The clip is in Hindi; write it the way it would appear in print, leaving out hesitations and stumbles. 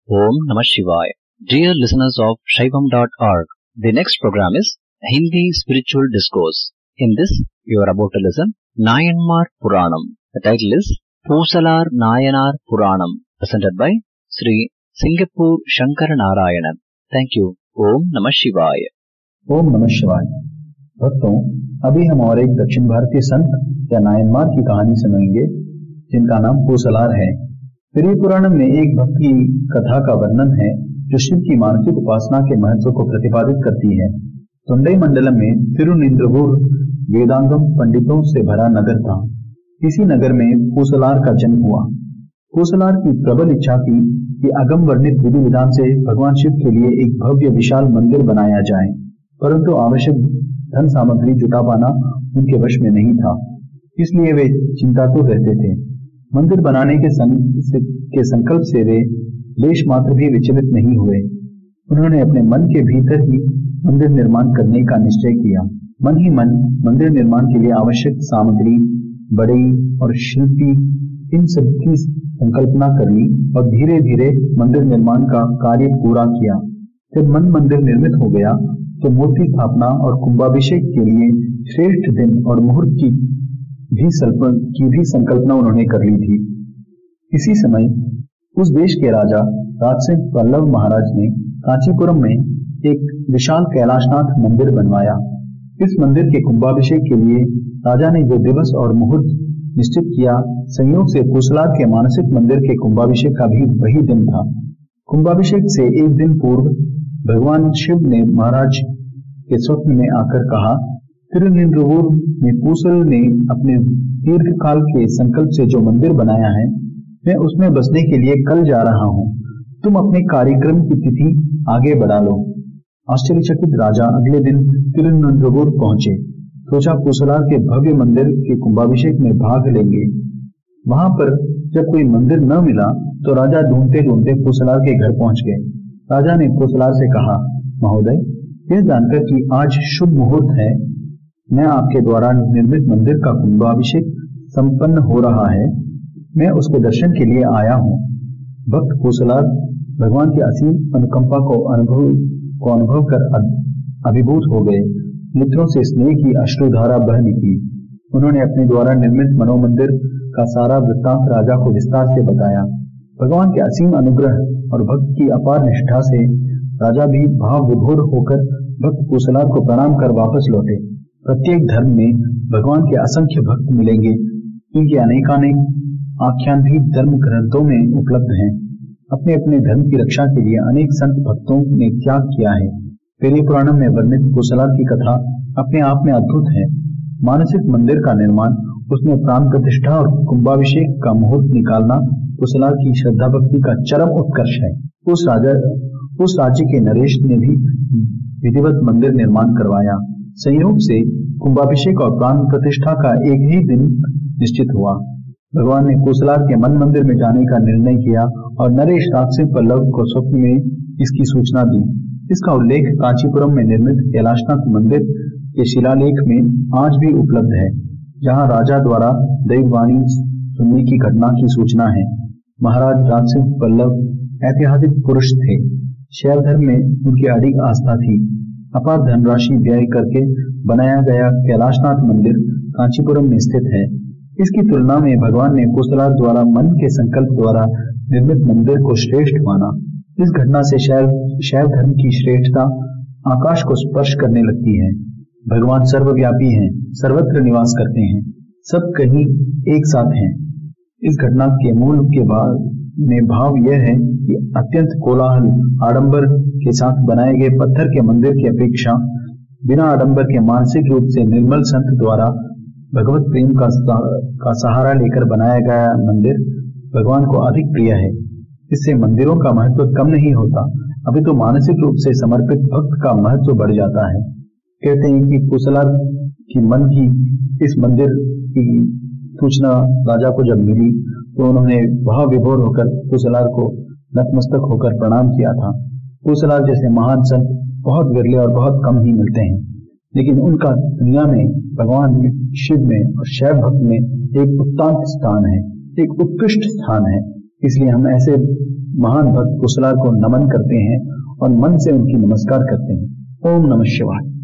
Om Namah Shivaya. Dear listeners of Shaivam.org, the next program is Hindi Spiritual Discourse. In this, you are about to listen Nayanmar Puranam. The title is Poosalar Nayanar Puranam, presented by Sri Singapore Shankara Narayanan. Thank you. Om Namah Shivaya. ओम नमः शिवाय। भक्तों, अभी हम और एक दक्षिण भारतीय संत या नायनमार की कहानी सुनेंगे जिनका नाम पूसलार है। पेरिय पुराणम में एक भक्त की कथा का वर्णन है जो शिव की मानसिक उपासना के महत्व को प्रतिपादित करती है। तोंडई मंडलम में तिरुनिंद्रवूर वेदांगम पंडितों से भरा नगर था। इसी नगर में पूसलार का जन्म हुआ। पूसलार की प्रबल इच्छा थी कि अगम वर्णित विधि विधान से भगवान शिव के लिए एक भव्य विशाल मंदिर बनाया जाए, परंतु आवश्यक धन सामग्री जुटा पाना उनके वश में नहीं था, इसलिए वे चिंतातुर रहते थे। मंदिर बनाने के संकल्प से वे लेश मात्र भी विचलित नहीं हुए। उन्होंने अपने मन के भीतर ही मंदिर निर्माण करने का निश्चय किया। मन ही मन मंदिर निर्माण के लिए आवश्यक सामग्री, बढ़ई और शिल्पी, इन सब की संकल्पना कर ली और धीरे धीरे मंदिर निर्माण का कार्य पूरा किया। जब मंदिर निर्मित हो गया तो मूर्ति स्थापना और कुंभाभिषेक के लिए श्रेष्ठ दिन और मुहूर्त की भी संकल्पना उन्होंने कर ली थी। इसी समय उस देश के राजा राजसिंह पल्लव महाराज ने कांचीपुरम में एक विशाल कैलाशनाथ मंदिर बनवाया। इस मंदिर के कुंभाभिषेक के लिए राजा ने जो दिवस और मुहूर्त निश्चित किया, संयोग से पूसलार के मानसिक मंदिर के कुंभाभिषेक का भी वही दिन था। कुंभाभिषेक से एक दिन पूर्व भगवान शिव ने महाराज के स्वप्न में आकर कहा, तिरुनिंद्रवूर में पूसल ने अपने दीर्घ काल के संकल्प से जो मंदिर बनाया है, मैं उसमें बसने के लिए कल जा रहा हूँ। तुम अपने कार्यक्रम की तिथि आगे बढ़ा लो। आश्चर्यचकित राजा अगले दिन तिरुनिंद्रवूर पहुंचे। सोचा पूसलार के भव्य मंदिर के कुंभाभिषेक में भाग लेंगे। वहां पर जब कोई मंदिर न मिला तो राजा ढूंढते ढूंढते पूसलार के घर पहुंच गए। राजा ने पूसलार से कहा, महोदय, यह जानकर कि आज शुभ मुहूर्त है, मैं आपके द्वारा निर्मित मंदिर का कुंभाभिषेक संपन्न हो रहा है, मैं उसके दर्शन के लिए आया हूँ। भक्त पूसलार भगवान की असीम अनुकंपा को अनुभव कर अभिभूत हो गए। नेत्रों से स्नेह की अश्रुधारा बह निकली। उन्होंने अपने द्वारा निर्मित मनोमंदिर का सारा वृत्तांत राजा को विस्तार से बताया। भगवान के असीम अनुग्रह और भक्त की अपार निष्ठा से राजा भी भाव विभोर होकर भक्त पूसलार को प्रणाम कर वापस लौटे। प्रत्येक धर्म में भगवान के असंख्य भक्त मिलेंगे। इनके अनेकानेक आख्यान भी धर्म ग्रंथों में उपलब्ध हैं। अपने अपने धर्म की रक्षा के लिए अनेक संत भक्तों ने त्याग किया है। पेरिय पुराणम में वर्णित पूसलार की कथा अपने आप में अद्भुत है। मानसिक मंदिर का निर्माण, उसमें प्राण प्रतिष्ठा और कुंभाभिषेक का मुहूर्त निकालना पूसलार की श्रद्धा भक्ति का चरम उत्कर्ष है। उस राज्य के नरेश ने भी विधिवत मंदिर निर्माण करवाया। संयोग से कुंभाभिषेक और प्राण प्रतिष्ठा का एक ही दिन निश्चित हुआ। भगवान ने पूसलार के मन मंदिर में जाने का निर्णय किया और नरेश राजसिंह पल्लव को स्वप्न में इसकी सूचना दी। इसका उल्लेख कांचीपुरम में निर्मित कैलाशनाथ मंदिर के शिलालेख में आज भी उपलब्ध है, जहां राजा द्वारा दैववाणी सुनने की घटना की सूचना है। महाराज राजसिंह पल्लव ऐतिहासिक पुरुष थे। शैव धर्म में उनकी अडिग आस्था थी। अपार धनराशि व्यय करके बनाया गया कैलाशनाथ मंदिर कांचीपुरम में स्थित है। इसकी तुलना में भगवान ने पूसलार द्वारा मन के संकल्प द्वारा निर्मित मंदिर को श्रेष्ठ माना। इस घटना से शैव धर्म की श्रेष्ठता आकाश को स्पर्श करने लगती है। भगवान सर्वव्यापी हैं, सर्वत्र निवास करते हैं, सब कहीं एक साथ हैं। इस घटना के मूल के भाव यह है कि अत्यंत कोलाहल आडंबर के साथ बनाए गए पत्थर के मंदिर की अपेक्षा बिना आडंबर के मानसिक रूप से निर्मल संत द्वारा भगवत प्रेम का सहारा लेकर बनाया गया मंदिर भगवान को अधिक प्रिय है। इससे मंदिरों का महत्व कम नहीं होता, अभी तो मानसिक रूप से समर्पित भक्त का महत्व बढ़ जाता है। कहते हैं कि पूसलार की मन की इस मंदिर की सूचना राजा को जब मिली तो उन्होंने भाव विभोर होकर पूसलार को नतमस्तक होकर प्रणाम किया था। पूसलार जैसे महान संत बहुत विरले और बहुत कम ही मिलते हैं, लेकिन उनका दुनिया में, भगवान में, शिव में और शैव भक्त में एक उत्तांत स्थान है, एक उत्कृष्ट स्थान है। इसलिए हम ऐसे महान भक्त कुशलार को नमन करते हैं और मन से उनकी नमस्कार करते हैं। ओम नमः शिवाय।